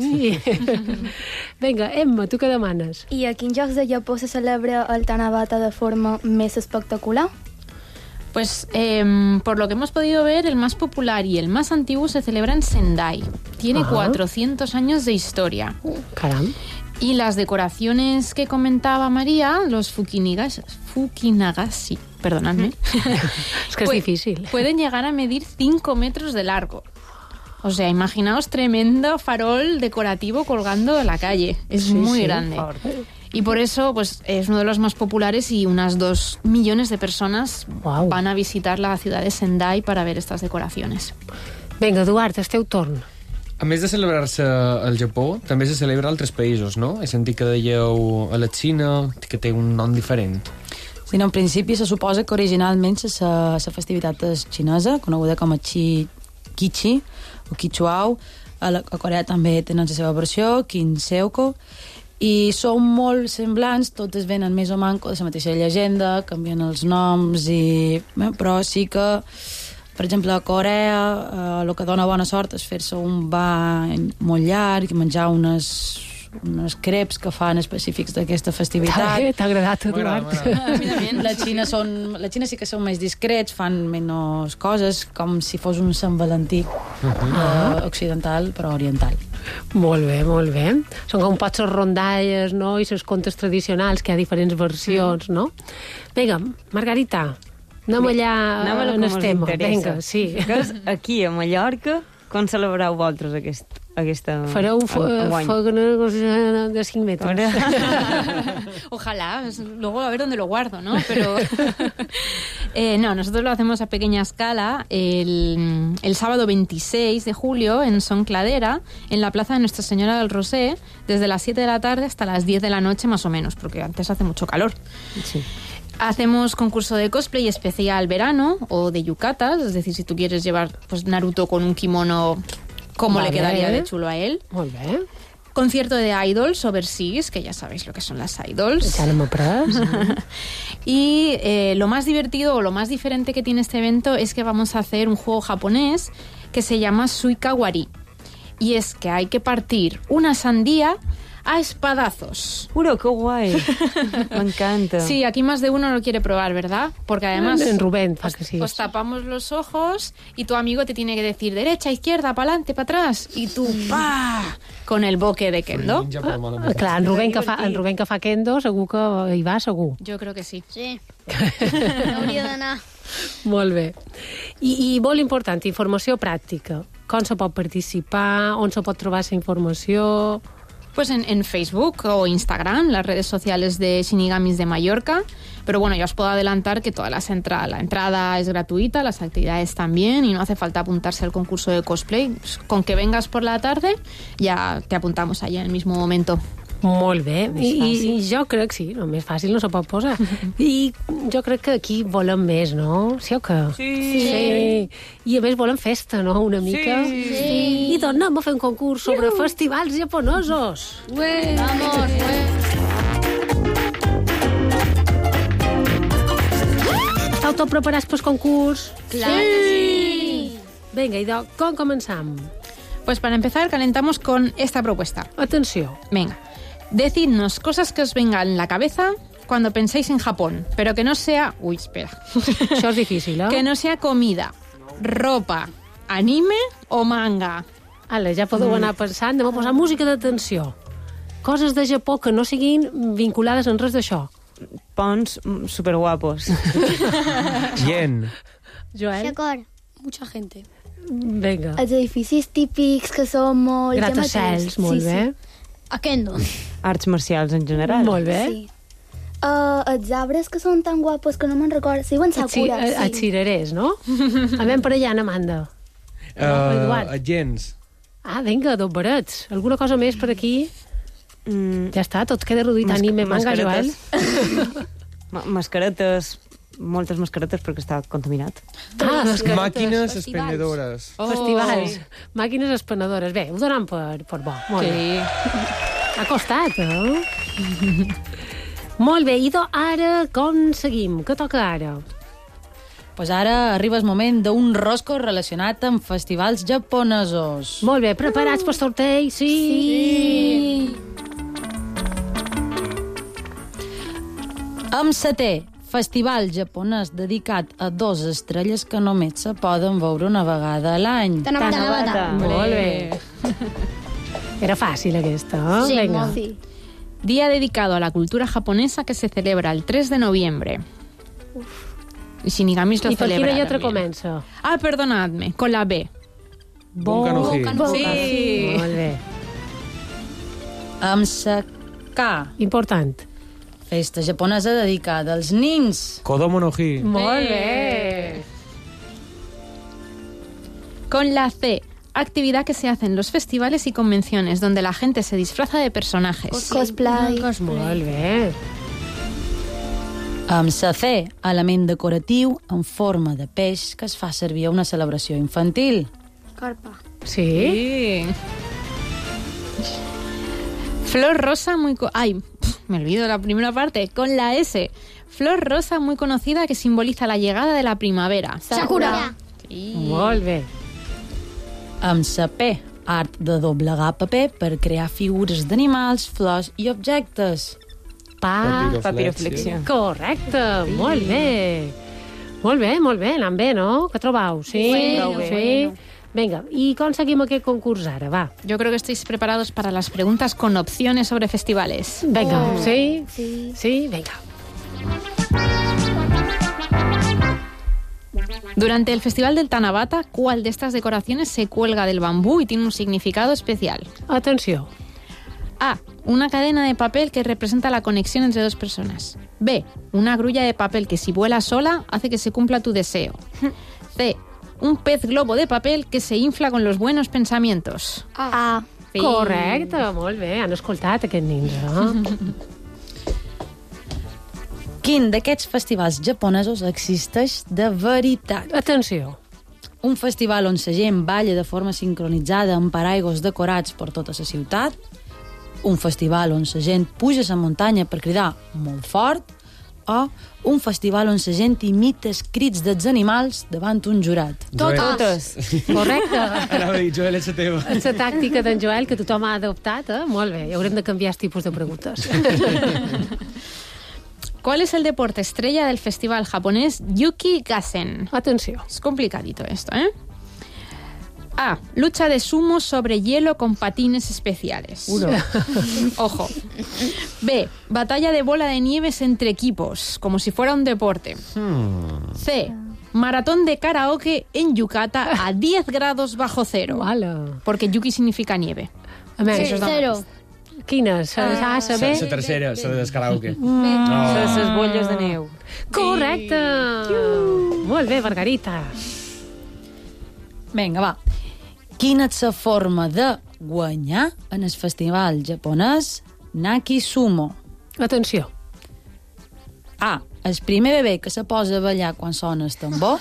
Vinga, Emma, tu què demanes? I a quins llocs de Japó se celebra el Tanabata de forma més espectacular? Pues por lo que hemos podido ver, el más popular y el más antiguo se celebra en Sendai. Tiene 400 años de historia. Caram. Y las decoraciones que comentaba María, los fukinagashi, perdonadme. Es que es difícil. Pueden llegar a medir 5 metros de largo. O sea, imaginaos tremendo farol decorativo colgando en la calle. Es muy grande. Y por eso pues es uno de los más populares y unas 2 millones de personas van a visitar la ciudad de Sendai para ver estas decoraciones. Vinga, Eduard, és teu torn. A més de celebrar-se al Japó, també se celebra a altres països, no? He sentit que dèieu a la Xina, que té un nom diferent. Sí, no, en principi se suposa que originalment la festivitat és xinesa, coneguda com a Kichi o Kichuao. A Corea també tenen la seva versió, Kinseuko, i són molt semblants, totes venen més o menys de la mateixa llegenda, canvien els noms, però sí que, per exemple, a Corea el que dona bona sort és fer-se un bany molt llarg i menjar unes creps que fan específics d'aquesta festivitat. T'ha agradat, Eduard? La Xina sí que són més discrets, fan menys coses, com si fos un Sant Valentí occidental, però oriental. Molt bé, molt bé. Són com pots les rondalles, no?, i les contes tradicionals, que hi ha diferents versions, no? Vinga, Margarita, anem allà on estem. Vinga, sí. Aquí, a Mallorca, com celebreu vosaltres aquesta... Fareu un foc de 5 metros. Ojalá, luego a ver dónde lo guardo, ¿no? Pero no, nosotros lo hacemos a pequeña escala el sábado 26 de julio en Son Cladera, en la plaza de Nuestra Señora del Rosé, desde las 7 de la tarde hasta las 10 de la noche más o menos, porque antes hace mucho calor. Sí. Hacemos concurso de cosplay especial verano o de yucatas, es decir, si tú quieres llevar pues Naruto con un kimono, ¿cómo le quedaría de chulo a él? Muy bien. Concierto de idols overseas, que ya sabéis lo que son las idols. Ya no me pras. Y lo más divertido o lo más diferente que tiene este evento es que vamos a hacer un juego japonés que se llama Suika Wari. Y es que hay que partir una sandía a espadazos. ¡Uro, qué guay! Me encanta. Sí, aquí más de uno lo quiere probar, ¿verdad? Porque además... En Rubén, pues tapamos los ojos y tu amigo te tiene que decir derecha, izquierda, para adelante, para atrás. Y tú, ¡pah! Con el boque de kendo. Clar, en Rubén que fa kendo segur que hi va, segur. Jo crec que sí. Sí. Hauria d'anar. Molt bé. I molt important, informació pràctica. Com se pot participar? On se pot trobar aquesta informació? Pues en Facebook o Instagram, las redes sociales de Shinigamis de Mallorca. Pero bueno, ya os puedo adelantar que la entrada es gratuita, las actividades también, y no hace falta apuntarse al concurso de cosplay. Con que vengas por la tarde, ya te apuntamos allá en el mismo momento. Molt bé. I jo crec, sí, el més fàcil no se pot posar. I jo crec que aquí volen més, no? Sí o què? Sí. I a més volen festa, no? Una mica. Sí. I doncs anem a fer un concurs sobre festivals japonesos. Ué. Vamos, Esteu tots preparats pel concurs? Clar que sí. Venga, Ido, ¿con comenzamos? Pues para empezar calentamos con esta propuesta. Atención. Venga, decidnos cosas que os vengan en la cabeza cuando penséis en Japón, pero que no sea... Uy, espera. Això és difícil, eh? Que no sea comida, ropa, anime o manga. Ale, ja podeu anar pensant, anem a posar música d'atenció. Coses de Japó que no siguin vinculades en res d'això. Ponts superguapos. Yen. Joel? D'acord. Mucha gente. Vinga. Els edificis típics que són molt Gratacels, molt bé. Aquest no. Arts marcials en general. Molt bé. Sí. Els arbres que són tan guapos que no me'n recordo. Sí, diuen sakura. Els cirerers, no? Anem per allà, Amanda. Eduard. Gens. Ah, vinga, dos barets. Alguna cosa més per aquí? Ja està, tot queda reduït a anime, manga, Joel. Mascaretes, moltes mascaretes perquè està contaminat. Màquines expendedores. Festivals. Màquines expendedores. Bé, ho donem per bo. Molt bé. Ha costat, eh? Molt bé, Ido, ara com seguim? Què toca ara? Pues ara arriba el moment d'un rosco relacionat amb festivals japonesos. Molt bé, preparats per sorteig? Sí! Amb setè, festival japonès dedicat a 2 estrelles que només se poden veure una vegada a l'any. Tanabata. Molt bé. Era fàcil aquesta, eh? Sí, Venga. molt sí. Día dedicado a la cultura japonesa que se celebra el 3 de noviembre. Y Shinigamis lo I per celebra quina lletra también. comença? Ah, perdonadme, con la B. Boca no hi. Sí. Molt bé. Amb sa K, Important. festa japonesa dedicada als nins. Kodomo no hi. Molt bé. Con la C, actividad que se hace en los festivales y convenciones donde la gente se disfraza de personajes. Cosplay. Molt bé. Amb sa C, element decoratiu en forma de peix que es fa servir a una celebració infantil. Carpa. Sí? Flor rosa muy... Ay, me olvido la primera parte. Con la S, flor rosa muy conocida que simboliza la llegada de la primavera. Sakura. Sí. Molt bé. Amb sa P, art de doblegar paper per crear figures d'animals, flors i objectes. Papiroflexia. Correcte, molt bé. Molt bé, molt bé, anant bé, no? Què trobeu? Sí? Bueno, Sí? bueno. Vinga, i com seguim aquest concurs ara, va? Yo creo que estáis preparados para las preguntas con opciones sobre festivales. Vinga, sí? Sí. Sí, vinga. Durante el Festival del Tanabata, ¿cuál de estas decoraciones se cuelga del bambú y tiene un significado especial? Atenció. A. Una cadena de papel que representa la conexión entre dos personas. B. Una grulla de papel que si vuela sola hace que se cumpla tu deseo. C. Un pez globo de papel que se infla con los buenos pensamientos. A. Sí. Correcte, molt bé. Han escoltat aquests nins, eh? Quin d'aquests festivals japonesos existeix de veritat? Atenció. Un festival on la gent balla de forma sincronitzada amb paraigos decorats per tota la ciutat, un festival on la gent puja a la muntanya per cridar molt fort, o un festival on la gent imita els crits dels animals davant un jurat. Totes. Correcte. Anava a dir, Joel, és la teva. És la tàctica d'en Joel, que tothom ha adoptat, eh? Molt bé, i haurem de canviar els tipus de preguntes. ¿Cuál es el deporte estrella del festival japonés Yuki Gassen? Atenció. Es complicadito esto, ¿eh? A. Lucha de sumo sobre hielo con patines especiales. Ojo. B. Batalla de bola de nieves entre equipos, como si fuera un deporte. C. Maratón de karaoke en Yukata a 10 grados bajo cero. Porque Yuki significa nieve. A més, Sí, zero. Quines? A, saber? La tercera, la de karaoke. Les bolles de neu. Correcte! Molt bé, Margarita. Vinga, va. Quina és la forma de guanyar en el festival japonès Naki Sumo. Atenció. A. El primer bebè que se posa a ballar quan sona el tambor.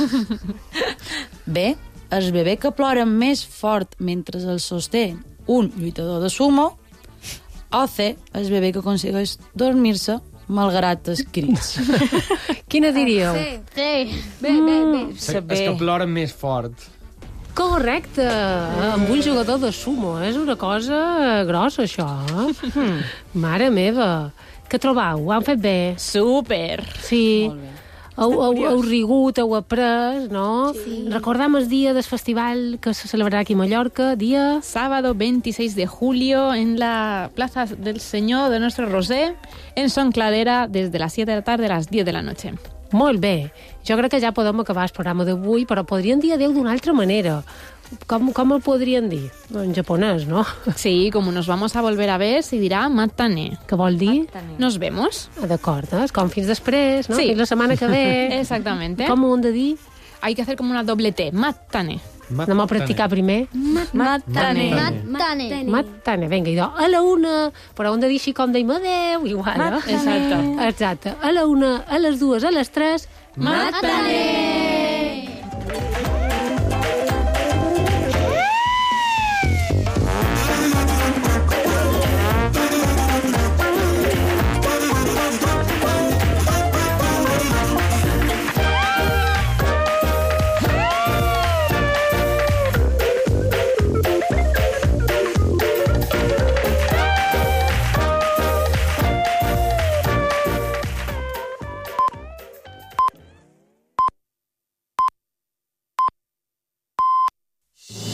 B. El bebè que plora més fort mentre el sosté un lluitador de sumo. O C. El bebè que aconsegueix dormir-se malgrat els crits. Quina diríeu? Sí. Bé. És que ploren més fort. Correcte, amb un jugador de sumo. És una cosa grossa, això. Mare meva. Què trobau? Ho han fet bé? Súper. Sí. Heu rigut, heu après, no? Sí. Recordam el dia del festival que se celebrarà aquí a Mallorca, dia... Sábado 26 de julio en la Plaza del Señor de Nuestro Rosé, en Son Cladera, desde las 7 de la tarde a las 10 de la noche. Molt bé. Jo crec que ja podem acabar el programa d'avui, però podrien dir adeu d'una altra manera. Com el podrien dir? En japonès, no? Sí, como nos vamos a volver a ver, se dirà matane. Què vol dir? Nos vemos. D'acord, és com fins després, no? Sí. Fins la setmana que ve. Exactamente. Com ho hem de dir? Hay que hacer como una doble T. Matane. Anem a practicar primer. Matane. Vinga, idò. A la una, però hem de dir així com deim adeu, igual, no? Exacte. A la una, a les dues, a les tres... Matane!